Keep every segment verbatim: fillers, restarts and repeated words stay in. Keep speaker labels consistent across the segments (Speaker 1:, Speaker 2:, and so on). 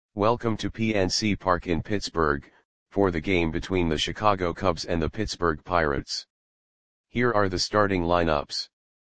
Speaker 1: Welcome to P N C Park in Pittsburgh, for the game between the Chicago Cubs and the Pittsburgh Pirates. Here are the starting lineups.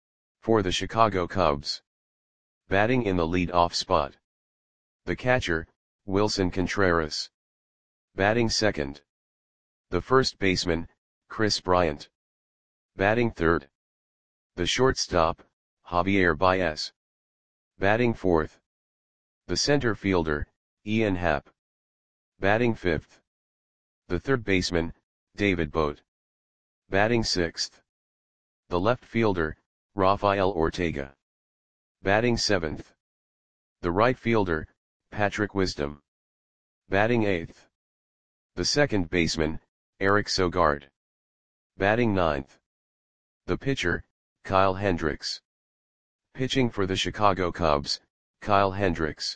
Speaker 1: For the Chicago Cubs. Batting in the lead-off spot. The catcher, Willson Contreras. Batting second. The first baseman, Kris Bryant. Batting third. The shortstop, Javier Baez. Batting fourth. The center fielder, Ian Happ. Batting fifth. The third baseman, David Bote. Batting sixth. The left fielder, Rafael Ortega. Batting seventh. The right fielder, Patrick Wisdom. Batting eighth. The second baseman, Eric Sogard. Batting ninth. The pitcher, Kyle Hendricks. Pitching for the Chicago Cubs, Kyle Hendricks.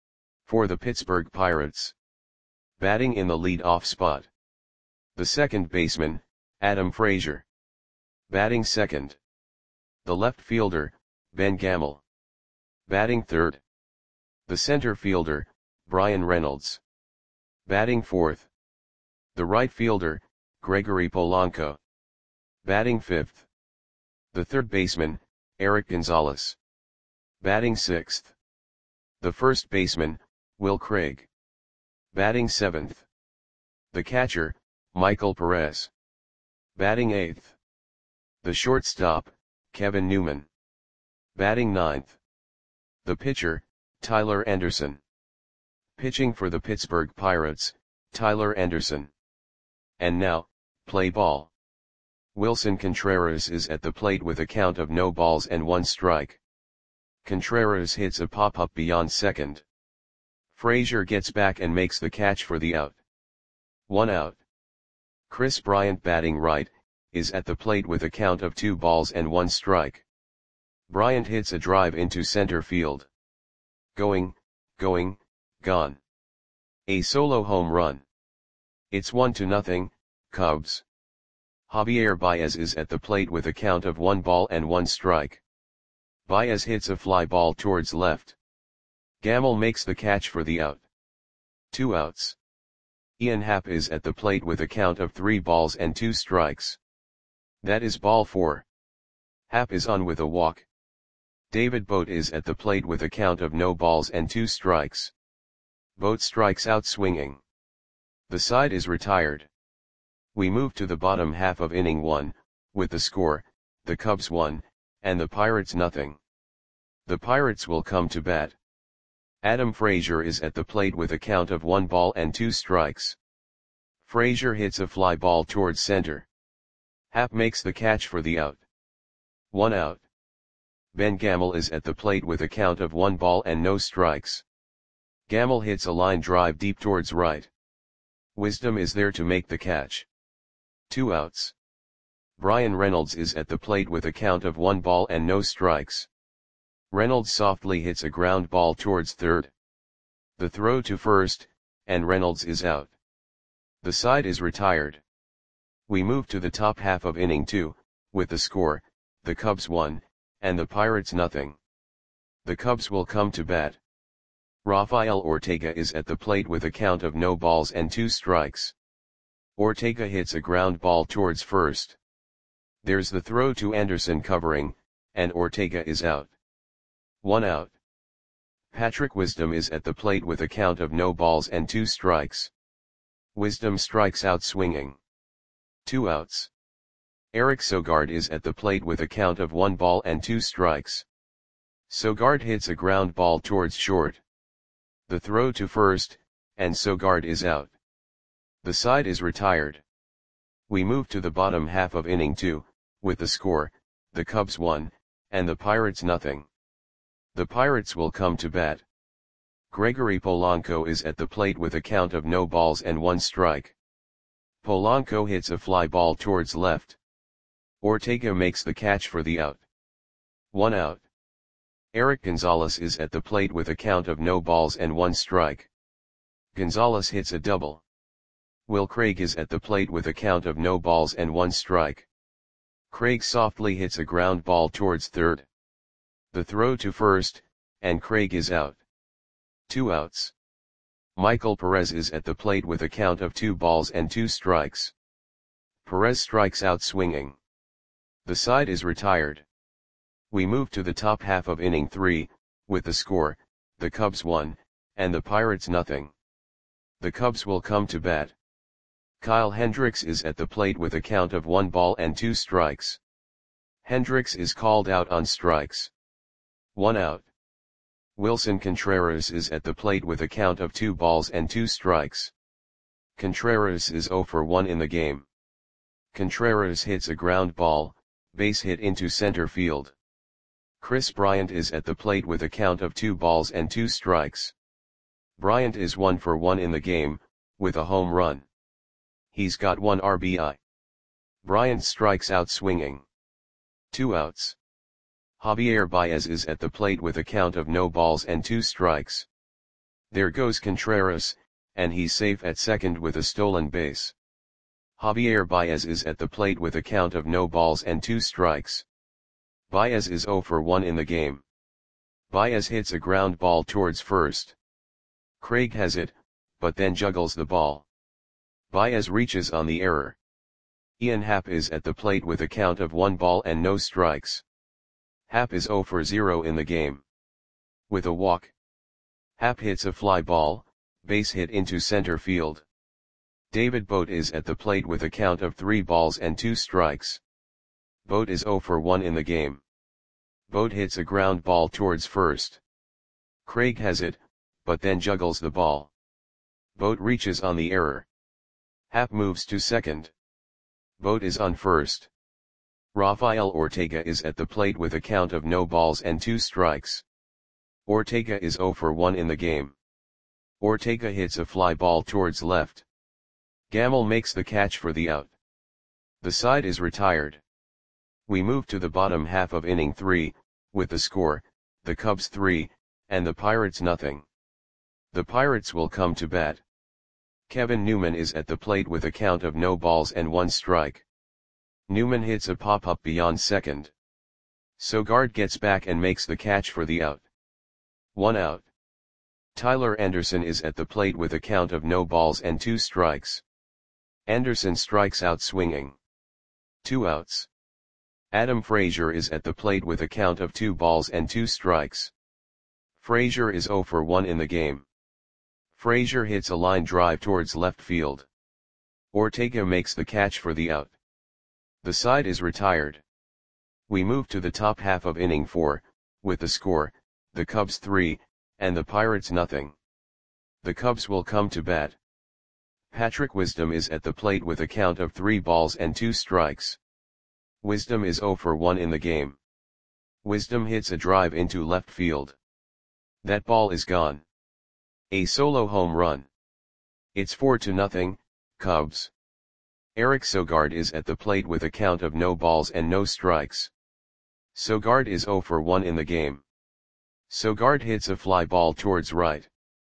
Speaker 1: For the Pittsburgh Pirates. Batting in the lead-off spot. The second baseman, Adam Frazier. Batting second. The left fielder, Ben Gamel. Batting third. The center fielder, Bryan Reynolds. Batting fourth. The right fielder, Gregory Polanco. Batting fifth. The third baseman, Erik Gonzalez. Batting sixth. The first baseman, Will Craig. Batting seventh. The catcher, Michael Perez. Batting eighth. The shortstop, Kevin Newman. Batting ninth. The pitcher, Tyler Anderson. Pitching for the Pittsburgh Pirates, Tyler Anderson. And now, play ball. Willson Contreras is at the plate with a count of no balls and one strike. Contreras hits a pop-up beyond second. Frazier gets back and makes the catch for the out. One out. Kris Bryant, batting right, is at the plate with a count of two balls and one strike. Bryant hits a drive into center field. Going, going, gone. A solo home run. It's one to nothing, Cubs. Javier Baez is at the plate with a count of one ball and one strike. Baez hits a fly ball towards left. Gamel makes the catch for the out. Two outs. Ian Happ is at the plate with a count of three balls and two strikes. That is ball four. Happ is on with a walk. David Bote is at the plate with a count of no balls and two strikes. Bote strikes out swinging. The side is retired. We move to the bottom half of inning one, with the score, the Cubs one, and the Pirates nothing. The Pirates will come to bat. Adam Frazier is at the plate with a count of one ball and two strikes. Frazier hits a fly ball towards center. Happ makes the catch for the out. One out. Ben Gamel is at the plate with a count of one ball and no strikes. Gamel hits a line drive deep towards right. Wisdom is there to make the catch. Two outs. Bryan Reynolds is at the plate with a count of one ball and no strikes. Reynolds softly hits a ground ball towards third. The throw to first, and Reynolds is out. The side is retired. We move to the top half of inning two, with the score, the Cubs one, and the Pirates nothing. The Cubs will come to bat. Rafael Ortega is at the plate with a count of no balls and two strikes. Ortega hits a ground ball towards first. There's the throw to Anderson covering, and Ortega is out. One out. Patrick Wisdom is at the plate with a count of no balls and two strikes. Wisdom strikes out swinging. Two outs. Eric Sogard is at the plate with a count of one ball and two strikes. Sogard hits a ground ball towards short. The throw to first, and Sogard is out. The side is retired. We move to the bottom half of inning two, with the score, the Cubs one, and the Pirates nothing. The Pirates will come to bat. Gregory Polanco is at the plate with a count of no balls and one strike. Polanco hits a fly ball towards left. Ortega makes the catch for the out. One out. Erik Gonzalez is at the plate with a count of no balls and one strike. Gonzalez hits a double. Will Craig is at the plate with a count of no balls and one strike. Craig softly hits a ground ball towards third. The throw to first, and Craig is out. Two outs. Michael Perez is at the plate with a count of two balls and two strikes. Perez strikes out swinging. The side is retired. We move to the top half of inning three, with the score, the Cubs one, and the Pirates nothing. The Cubs will come to bat. Kyle Hendricks is at the plate with a count of one ball and two strikes. Hendricks is called out on strikes. One out. Wilson Contreras is at the plate with a count of two balls and two strikes. Contreras is zero for one in the game. Contreras hits a ground ball, base hit into center field. Chris Bryant is at the plate with a count of two balls and two strikes. Bryant is one for one in the game, with a home run. He's got one R B I. Bryant strikes out swinging. Two outs. Javier Baez is at the plate with a count of no balls and two strikes. There goes Contreras, and he's safe at second with a stolen base. Javier Baez is at the plate with a count of no balls and two strikes. Baez is zero for one in the game. Baez hits a ground ball towards first. Craig has it, but then juggles the ball. Baez reaches on the error. Ian Happ is at the plate with a count of one ball and no strikes. Happ is zero for zero in the game. With a walk. Happ hits a fly ball, base hit into center field. David Bote is at the plate with a count of three balls and two strikes. Bote is zero for one in the game. Bote hits a ground ball towards first. Craig has it, but then juggles the ball. Bote reaches on the error. Happ moves to second. Bote is on first. Rafael Ortega is at the plate with a count of no balls and two strikes. Ortega is zero for one in the game. Ortega hits a fly ball towards left. Gamel makes the catch for the out. The side is retired. We move to the bottom half of inning three, with the score, the Cubs three, and the Pirates nothing. The Pirates will come to bat. Kevin Newman is at the plate with a count of no balls and one strike. Newman hits a pop-up beyond second. Sogard gets back and makes the catch for the out. One out. Tyler Anderson is at the plate with a count of no balls and two strikes. Anderson strikes out swinging. Two outs. Adam Frazier is at the plate with a count of two balls and two strikes. Frazier is zero for one in the game. Frazier hits a line drive towards left field. Ortega makes the catch for the out. The side is retired. We move to the top half of inning four, with the score, the Cubs three, and the Pirates nothing. The Cubs will come to bat. Patrick Wisdom is at the plate with a count of three balls and two strikes. Wisdom is zero for one in the game. Wisdom hits a drive into left field. That ball is gone. A solo home run. It's four to nothing, Cubs. Eric Sogard is at the plate with a count of no balls and no strikes. Sogard is zero for one in the game. Sogard hits a fly ball towards right.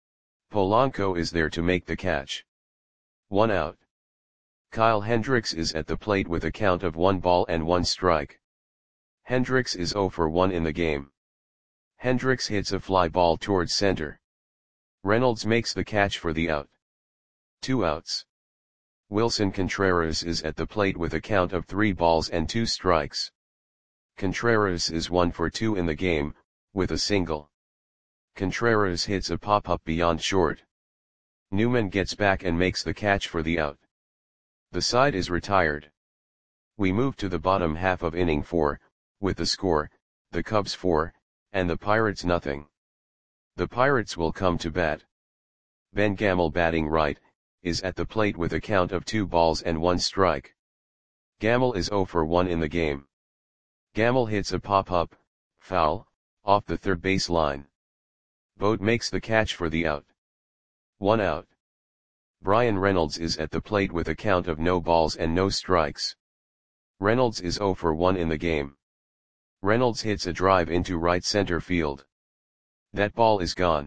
Speaker 1: Polanco is there to make the catch. One out. Kyle Hendricks is at the plate with a count of one ball and one strike. Hendricks is zero for one in the game. Hendricks hits a fly ball towards center. Reynolds makes the catch for the out. Two outs. Wilson Contreras is at the plate with a count of three balls and two strikes. Contreras is one for two in the game, with a single. Contreras hits a pop-up beyond short. Newman gets back and makes the catch for the out. The side is retired. We move to the bottom half of inning four, with the score, the Cubs four, and the Pirates nothing. The Pirates will come to bat. Ben Gamel batting right, is at the plate with a count of two balls and one strike. Gamel is zero for one in the game. Gamel hits a pop-up, foul, off the third base line. Bote makes the catch for the out. One out. Brian Reynolds is at the plate with a count of no balls and no strikes. Reynolds is zero for one in the game. Reynolds hits a drive into right center field. That ball is gone.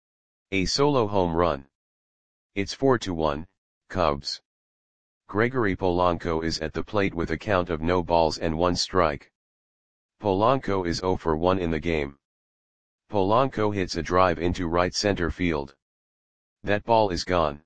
Speaker 1: A solo home run. It's four to one, Cubs. Gregory Polanco is at the plate with a count of no balls and one strike. Polanco is zero for one in the game. Polanco hits a drive into right center field. That ball is gone.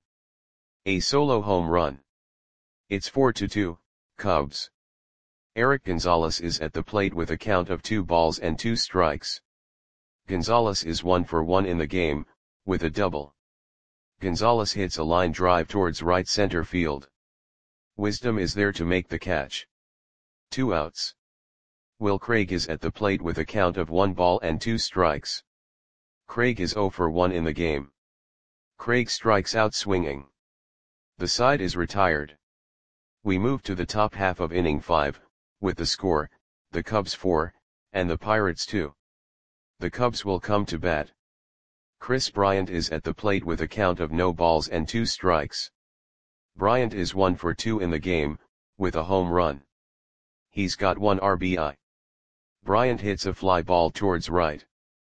Speaker 1: A solo home run. It's four to two, Cubs. Eric Gonzalez is at the plate with a count of two balls and two strikes. Gonzalez is one for one in the game, with a double. Gonzalez hits a line drive towards right center field. Wisdom is there to make the catch. Two outs. Will Craig is at the plate with a count of one ball and two strikes. Craig is zero for one in the game. Craig strikes out swinging. The side is retired. We move to the top half of inning five, with the score, the Cubs four, and the Pirates two. The Cubs will come to bat. Chris Bryant is at the plate with a count of no balls and two strikes. Bryant is one for two in the game, with a home run. He's got one R B I. Bryant hits a fly ball towards right.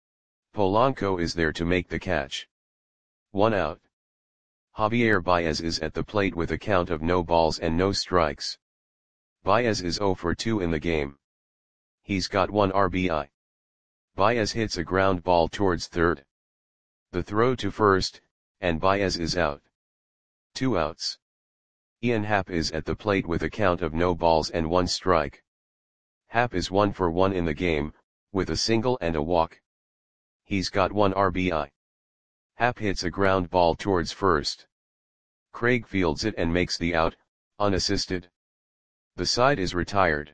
Speaker 1: Polanco is there to make the catch. One out. Javier Baez is at the plate with a count of no balls and no strikes. Baez is zero for two in the game. He's got one R B I. Baez hits a ground ball towards third. The throw to first, and Baez is out. Two outs. Ian Happ is at the plate with a count of no balls and one strike. Happ is one for one in the game, with a single and a walk. He's got one R B I. Happ hits a ground ball towards first. Craig fields it and makes the out, unassisted. The side is retired.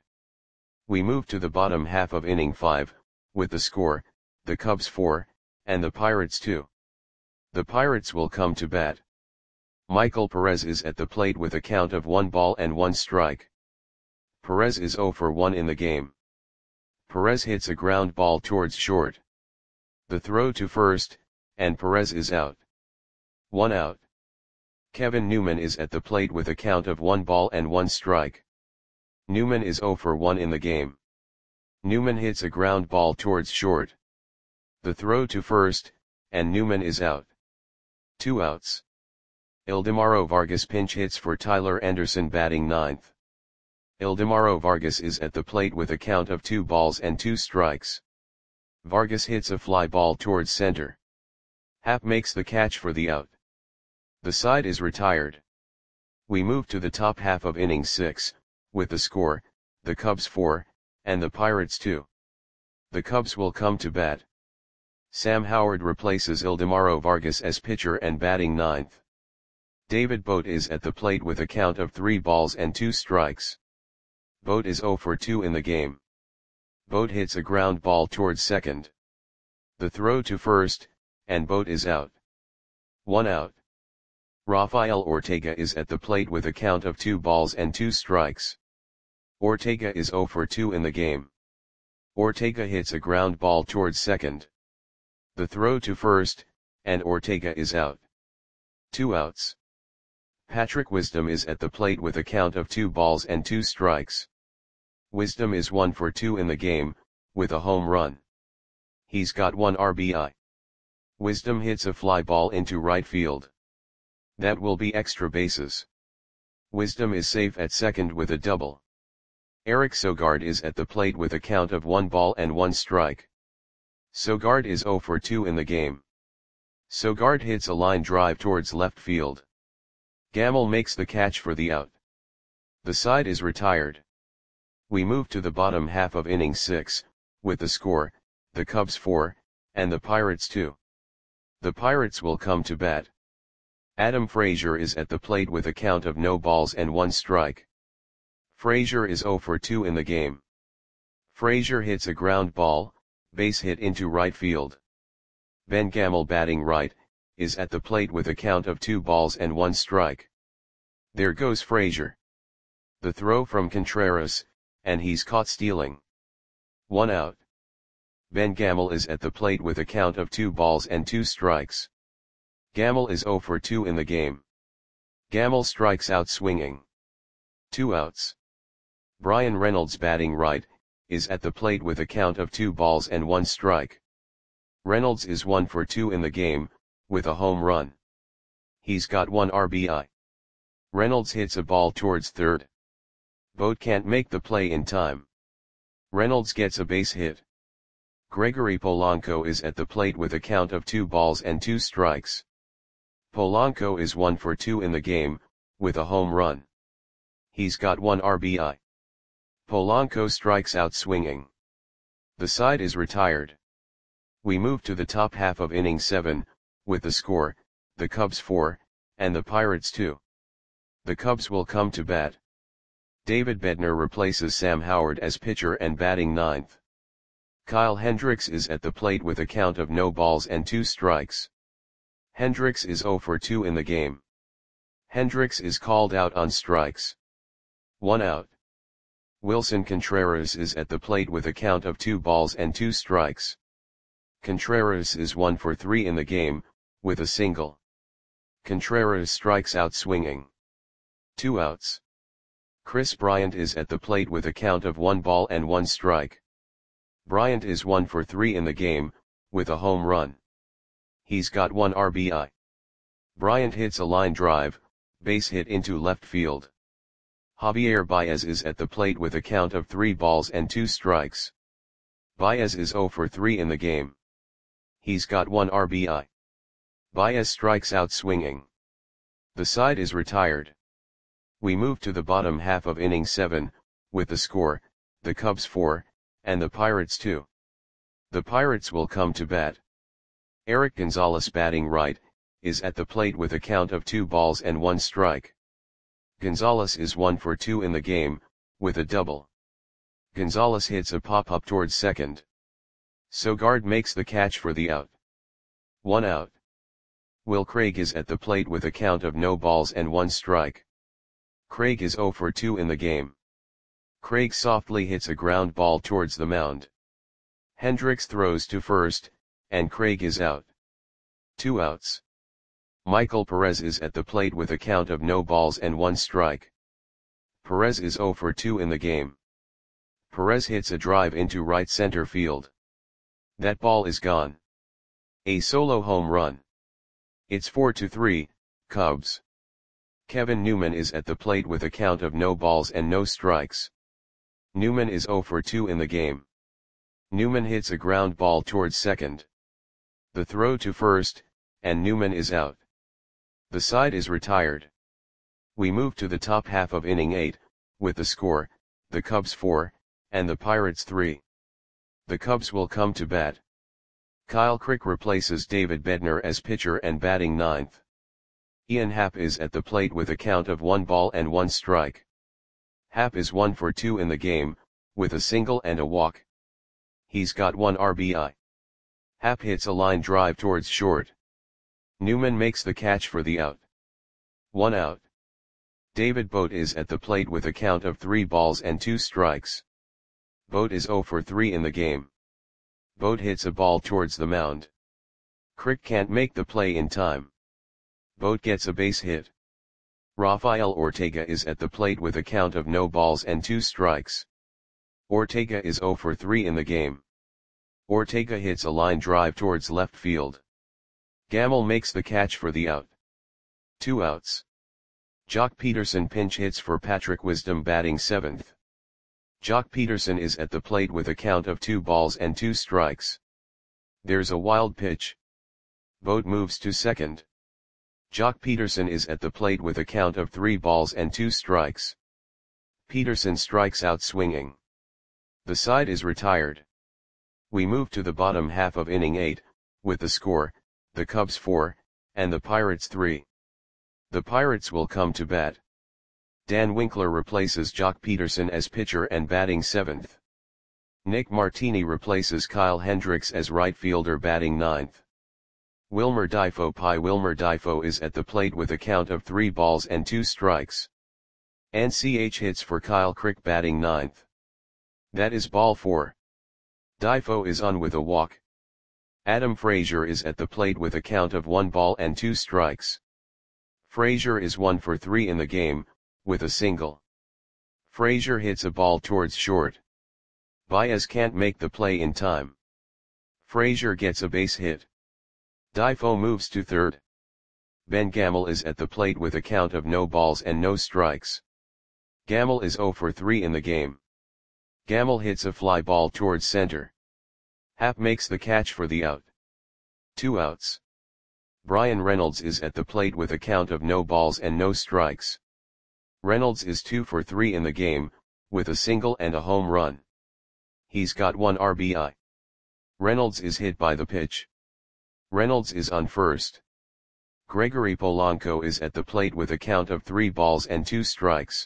Speaker 1: We move to the bottom half of inning five, with the score, the Cubs four, and the Pirates two. The Pirates will come to bat. Michael Perez is at the plate with a count of one ball and one strike. Perez is zero for one in the game. Perez hits a ground ball towards short. The throw to first, and Perez is out. One out. Kevin Newman is at the plate with a count of one ball and one strike. Newman is zero for one in the game. Newman hits a ground ball towards short. The throw to first, and Newman is out. Two outs. Ildemaro Vargas pinch hits for Tyler Anderson batting ninth. Ildemaro Vargas is at the plate with a count of two balls and two strikes. Vargas hits a fly ball towards center. Happ makes the catch for the out. The side is retired. We move to the top half of inning six, with the score, the Cubs four, and the Pirates two. The Cubs will come to bat. Sam Howard replaces Ildemaro Vargas as pitcher and batting ninth. David Bote is at the plate with a count of three balls and two strikes. Bote is zero for two in the game. Bote hits a ground ball towards second. The throw to first, and Bote is out. One out. Rafael Ortega is at the plate with a count of two balls and two strikes. Ortega is zero for two in the game. Ortega hits a ground ball towards second. The throw to first, and Ortega is out. Two outs. Patrick Wisdom is at the plate with a count of two balls and two strikes. Wisdom is one for two in the game, with a home run. He's got one R B I. Wisdom hits a fly ball into right field. That will be extra bases. Wisdom is safe at second with a double. Eric Sogard is at the plate with a count of one ball and one strike. Sogard is zero for two in the game. Sogard hits a line drive towards left field. Gamel makes the catch for the out. The side is retired. We move to the bottom half of inning six, with the score, the Cubs four, and the Pirates two. The Pirates will come to bat. Adam Frazier is at the plate with a count of no balls and one strike. Frazier is zero for two in the game. Frazier hits a ground ball, base hit into right field. Ben Gamel batting right, is at the plate with a count of two balls and one strike. There goes Frazier. The throw from Contreras, and he's caught stealing. One out. Ben Gamel is at the plate with a count of two balls and two strikes. Gamel is zero for two in the game. Gamel strikes out swinging. Two outs. Brian Reynolds batting right, is at the plate with a count of two balls and one strike. Reynolds is one for two in the game, with a home run. He's got one R B I. Reynolds hits a ball towards third. Bote can't make the play in time. Reynolds gets a base hit. Gregory Polanco is at the plate with a count of two balls and two strikes. Polanco is one for two in the game, with a home run. He's got one R B I. Polanco strikes out swinging. The side is retired. We move to the top half of inning seven, with the score, the Cubs four, and the Pirates two. The Cubs will come to bat. David Bednar replaces Sam Howard as pitcher and batting ninth. Kyle Hendricks is at the plate with a count of no balls and two strikes. Hendricks is zero for two in the game. Hendricks is called out on strikes. One out. Wilson Contreras is at the plate with a count of two balls and two strikes. Contreras is one for three in the game, with a single. Contreras strikes out swinging. Two outs. Chris Bryant is at the plate with a count of one ball and one strike. Bryant is one for three in the game, with a home run. He's got one R B I. Bryant hits a line drive, base hit into left field. Javier Baez is at the plate with a count of three balls and two strikes. Baez is zero for three in the game. He's got one R B I. Baez strikes out swinging. The side is retired. We move to the bottom half of inning seven, with the score, the Cubs four, and the Pirates two. The Pirates will come to bat. Eric Gonzalez, batting right, is at the plate with a count of two balls and one strike. Gonzalez is one for two in the game, with a double. Gonzalez hits a pop-up towards second. Sogard makes the catch for the out. One out. Will Craig is at the plate with a count of no balls and one strike. Craig is zero for two in the game. Craig softly hits a ground ball towards the mound. Hendricks throws to first, and Craig is out. Two outs. Michael Perez is at the plate with a count of no balls and one strike. Perez is zero for two in the game. Perez hits a drive into right center field. That ball is gone. A solo home run. It's four to three, Cubs. Kevin Newman is at the plate with a count of no balls and no strikes. Newman is zero for two in the game. Newman hits a ground ball towards second. The throw to first, and Newman is out. The side is retired. We move to the top half of inning eight, with the score, the Cubs four, and the Pirates three. The Cubs will come to bat. Kyle Crick replaces David Bednar as pitcher and batting ninth. Ian Happ is at the plate with a count of one ball and one strike. Happ is one for two in the game, with a single and a walk. He's got one R B I. Happ hits a line drive towards short. Newman makes the catch for the out. One out. David Bote is at the plate with a count of three balls and two strikes. Bote is zero for three in the game. Bote hits a ball towards the mound. Crick can't make the play in time. Bote gets a base hit. Rafael Ortega is at the plate with a count of no balls and two strikes. Ortega is zero for three in the game. Ortega hits a line drive towards left field. Gamel makes the catch for the out. Two outs. Jock Peterson pinch hits for Patrick Wisdom, batting seventh. Jock Peterson is at the plate with a count of two balls and two strikes. There's a wild pitch. Bote moves to second. Jock Peterson is at the plate with a count of three balls and two strikes. Peterson strikes out swinging. The side is retired. We move to the bottom half of inning eight, with the score, the Cubs four, and the Pirates three. The Pirates will come to bat. Dan Winkler replaces Jock Peterson as pitcher and batting seventh. Nick Martini replaces Kyle Hendricks as right fielder, batting ninth. Wilmer Difo Pi Wilmer Difo is at the plate with a count of three balls and two strikes. N C H hits for Kyle Crick, batting ninth. That is ball four. Difo is on with a walk. Adam Frazier is at the plate with a count of one ball and two strikes. Frazier is one for three in the game, with a single. Frazier hits a ball towards short. Baez can't make the play in time. Frazier gets a base hit. Difo moves to third. Ben Gamel is at the plate with a count of no balls and no strikes. Gamel is zero for three in the game. Gamel hits a fly ball towards center. Happ makes the catch for the out. Two outs. Bryan Reynolds is at the plate with a count of no balls and no strikes. Reynolds is two for three in the game, with a single and a home run. He's got one R B I. Reynolds is hit by the pitch. Reynolds is on first. Gregory Polanco is at the plate with a count of three balls and two strikes.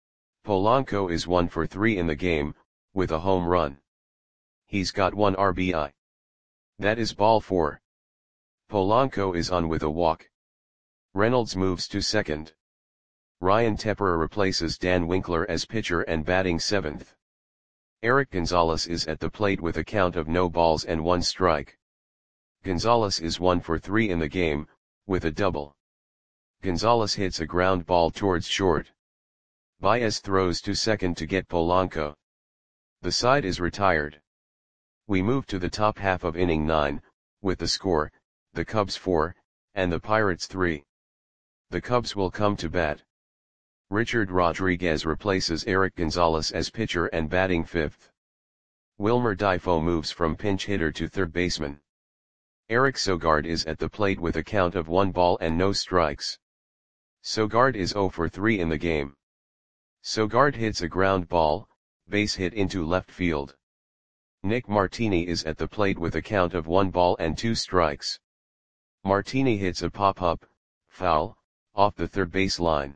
Speaker 1: Polanco is one for three in the game, with a home run. He's got one R B I. That is ball four. Polanco is on with a walk. Reynolds moves to second. Ryan Tepper replaces Dan Winkler as pitcher and batting seventh. Eric Gonzalez is at the plate with a count of no balls and one strike. Gonzalez is one for three in the game, with a double. Gonzalez hits a ground ball towards short. Baez throws to second to get Polanco. The side is retired. We move to the top half of inning nine, with the score, the Cubs four, and the Pirates three. The Cubs will come to bat. Richard Rodriguez replaces Eric Gonzalez as pitcher and batting fifth. Wilmer Difo moves from pinch hitter to third baseman. Eric Sogard is at the plate with a count of one ball and no strikes. Sogard is zero for three in the game. Sogard hits a ground ball, base hit into left field. Nick Martini is at the plate with a count of one ball and two strikes. Martini hits a pop-up, foul, off the third base line.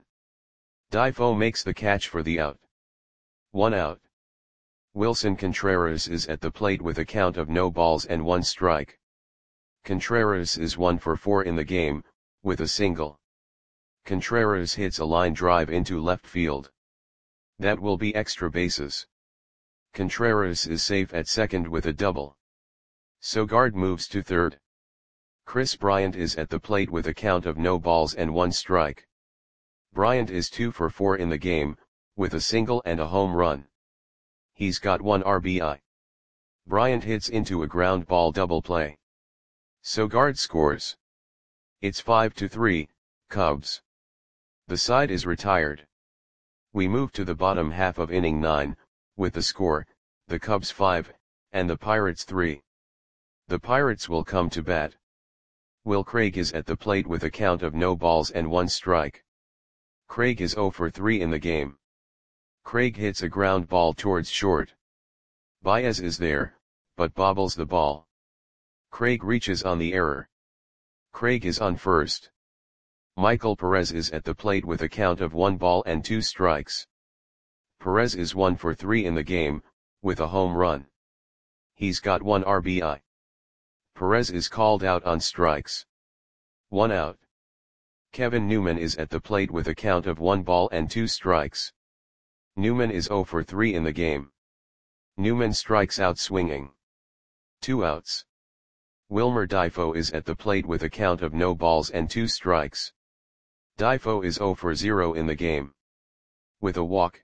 Speaker 1: Difo makes the catch for the out. One out. Wilson Contreras is at the plate with a count of no balls and one strike. Contreras is one for four in the game, with a single. Contreras hits a line drive into left field. That will be extra bases. Contreras is safe at second with a double. Sogard moves to third. Chris Bryant is at the plate with a count of no balls and one strike. Bryant is two for four in the game, with a single and a home run. He's got one R B I. Bryant hits into a ground ball double play. Sogard scores. It's five to three, Cubs. The side is retired. We move to the bottom half of inning nine, with the score, the Cubs five, and the Pirates three. The Pirates will come to bat. Will Craig is at the plate with a count of no balls and one strike. Craig is zero for three in the game. Craig hits a ground ball towards short. Baez is there, but bobbles the ball. Craig reaches on the error. Craig is on first. Michael Perez is at the plate with a count of one ball and two strikes. Perez is one for three in the game, with a home run. He's got one R B I. Perez is called out on strikes. One out. Kevin Newman is at the plate with a count of one ball and two strikes. Newman is zero for three in the game. Newman strikes out swinging. Two outs. Wilmer Difo is at the plate with a count of no balls and two strikes. Difo is zero for zero in the game. With a walk.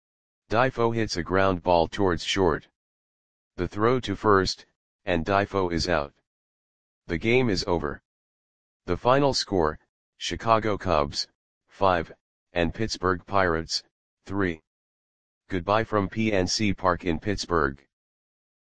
Speaker 1: Difo hits a ground ball towards short. The throw to first, and Difo is out. The game is over. The final score, Chicago Cubs, five, and Pittsburgh Pirates, three. Goodbye from P N C Park in Pittsburgh.